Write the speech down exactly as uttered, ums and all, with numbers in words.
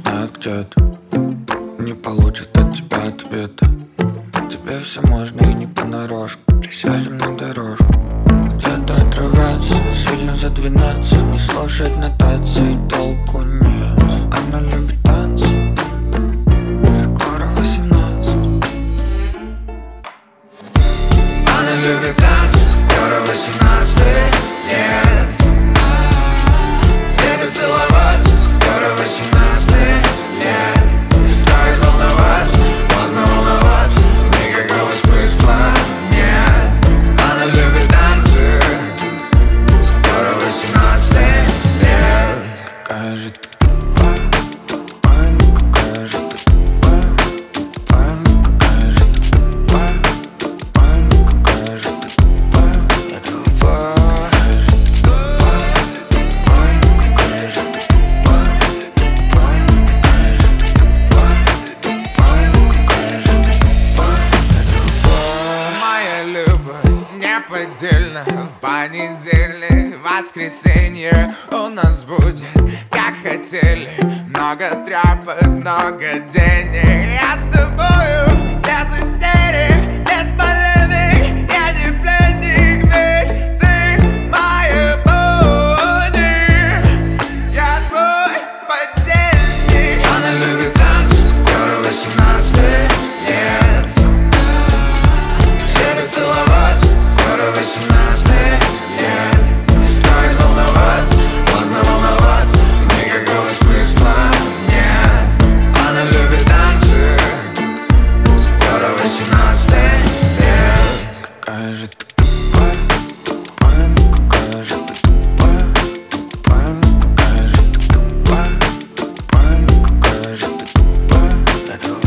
знает где-то, не получит от тебя ответа. Тебе все можно и не понарошку. Присядем на дорожку, где-то отрываться, сильно задвинаться, не слушать нотации, толку нет. Она любит танцы, скоро восемнадцать. Она любит танцы, скоро восемнадцать лет. Любит целоваться, скоро восемнадцать лет. Не стоит волноваться, поздно волноваться, никакого смысла нет. Она любит танцы, скоро восемнадцать лет. Какая же ты тупая, тупая, ну какая же ты тупая, тупая, ну какая же ты тупая, тупая, ну какая же ты тупая, я тупая. Какая же ты тупая, тупая, ну какая же ты тупая, тупая, ну какая же ты тупая, тупая, ну какая же ты тупая, я тупая. Моя любовь неподдельна. В понедельник, воскресенье у нас будет, как хотели. Много тряпок, много денег. Я с тобою без истерик, без полемик. Я не пленник, ведь ты моя пони. Я твой подельник. Она любит танцы, скоро восемнадцать лет. Любит целоваться, скоро восемнадцать лет. Не стоит волноваться, поздно волноваться, никакого смысла нет. Она любит танцы, скоро восемнадцать лет. Какая же ты тупая, тупая, ну какая же ты тупая, тупая, ну какая же ты тупая, тупая, ну какая же ты тупая, я тупая.